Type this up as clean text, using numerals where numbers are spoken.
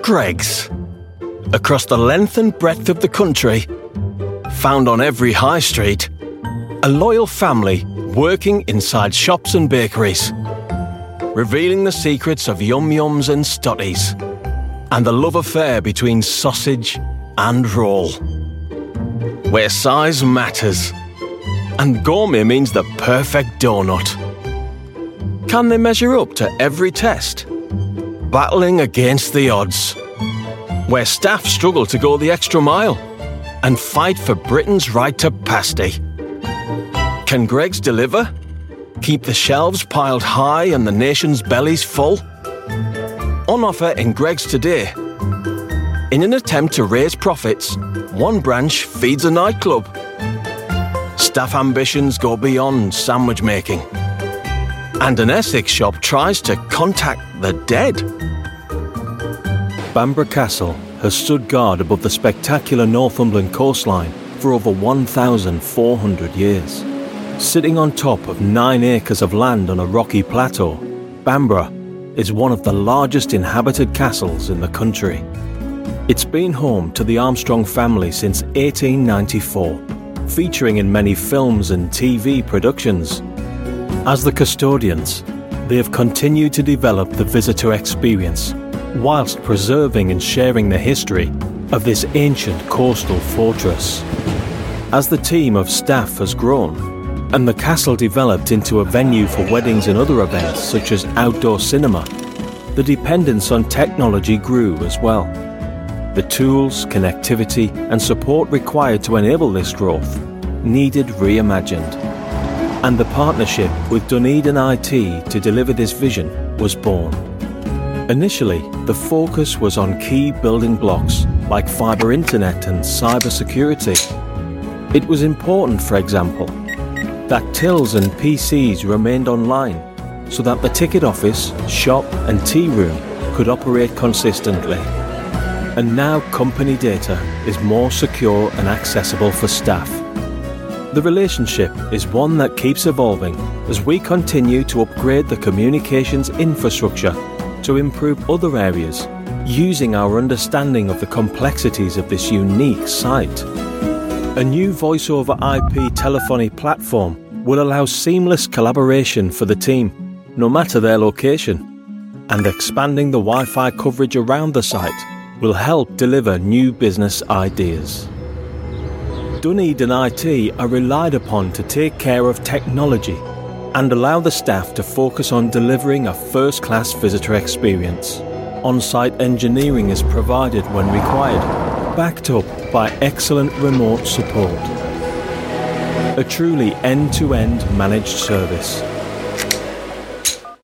Greggs. Across the length and breadth of the country, found on every high street, a loyal family working inside shops and bakeries, revealing the secrets of yum-yums and stotties, and the love affair between sausage and roll. Where size matters, and gourmet means the perfect donut. Can they measure up to every test? Battling against the odds. Where staff struggle to go the extra mile and fight for Britain's right to pasty. Can Greggs deliver? Keep the shelves piled high and the nation's bellies full? On offer in Greggs today. In an attempt to raise profits, one branch feeds a nightclub. Staff ambitions go beyond sandwich making. And an Essex shop tries to contact the dead. Bamburgh Castle has stood guard above the spectacular Northumberland coastline for over 1,400 years. Sitting on top of 9 acres of land on a rocky plateau, Bamburgh is one of the largest inhabited castles in the country. It's been home to the Armstrong family since 1894, featuring in many films and TV productions. As the custodians, they have continued to develop the visitor experience, whilst preserving and sharing the history of this ancient coastal fortress. As the team of staff has grown, and the castle developed into a venue for weddings and other events such as outdoor cinema, the dependence on technology grew as well. The tools, connectivity and support required to enable this growth needed reimagined. And the partnership with Dunedin IT to deliver this vision was born. Initially, the focus was on key building blocks like fibre internet and cyber security. It was important, for example, that tills and PCs remained online so that the ticket office, shop and tea room could operate consistently. And now company data is more secure and accessible for staff. The relationship is one that keeps evolving as we continue to upgrade the communications infrastructure to improve other areas, using our understanding of the complexities of this unique site. A new voice-over IP telephony platform will allow seamless collaboration for the team, no matter their location. And expanding the Wi-Fi coverage around the site will help deliver new business ideas. Dunedin IT are relied upon to take care of technology and allow the staff to focus on delivering a first-class visitor experience. On-site engineering is provided when required, backed up by excellent remote support. A truly end-to-end managed service.